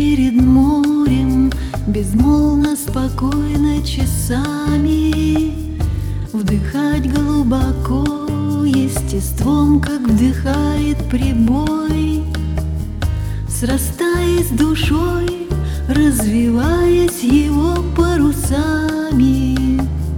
перед морем, безмолвно, спокойно часами, вдыхать глубоко естеством, как вдыхает прибой, срастаясь душой, развиваясь его парусами,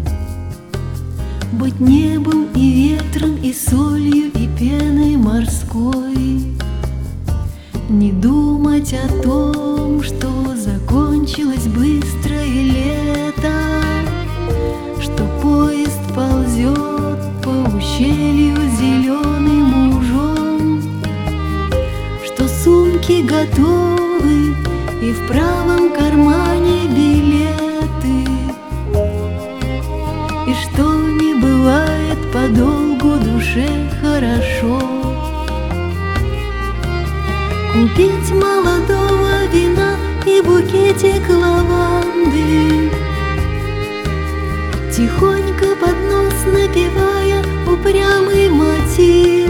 быть небом и ветром, и солью, и пеной морской, не думать о том, что закончилось быстрое лето, что поезд ползет по ущелью зеленым ужом, что сумки готовы и в правом кармане билеты, и что не бывает подолгу душе хорошо. Купить молодого вина и букетик лаванды, тихонько под нос напевая упрямый мотив,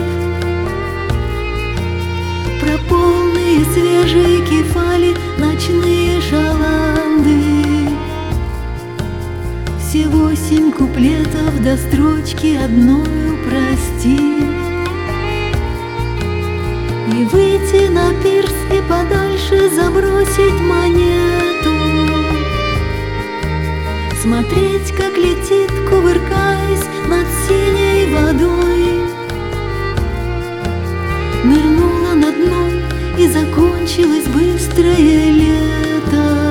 про полные свежие кефали, ночные шаланды. Все 8 куплетов до строчки одною прости, и выйти на пирс и подальше забросить монету, смотреть, как летит, кувыркаясь над синей водой, нырнула на дно и закончилось быстрое лето,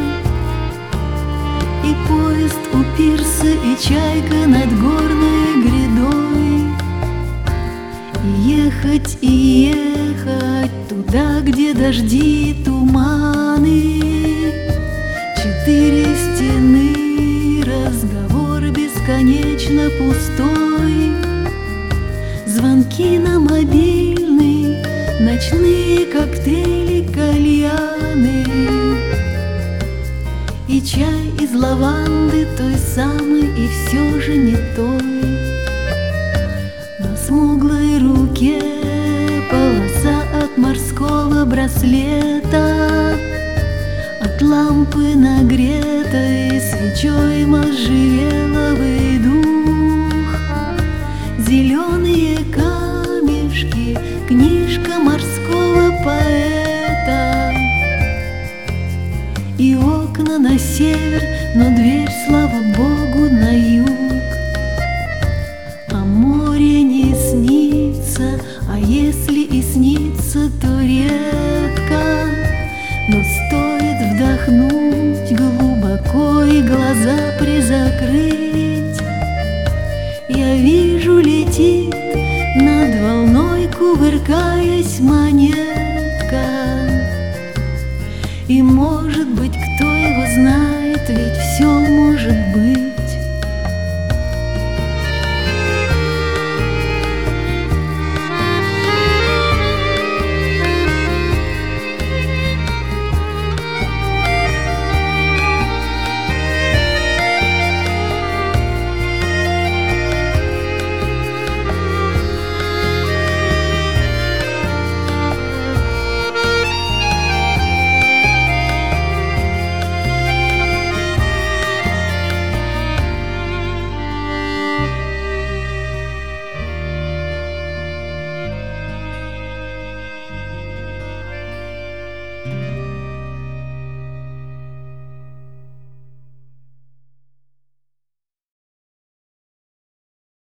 и поезд у пирса, и чайка над горной грядой, и ехать туда, где дожди и туманы, 4 стены, разговор бесконечно пустой, звонки на мобильный, ночные коктейли, кальяны, и чай из лаванды, той самой и все же не той. На смуглой руке полоса от морского браслета, от лампы нагретой свечой можжевеловый дух, зеленые камешки, книжка морского поэта, и окна на север, но дверь, слава богу, на юг. А море не снится, а если и снится, то редко, но стоит вдохнуть глубоко и глаза призакрыть, я вижу, летит над волной, кувыркаясь, монетка. И может быть, кто его знает, ведь все может быть.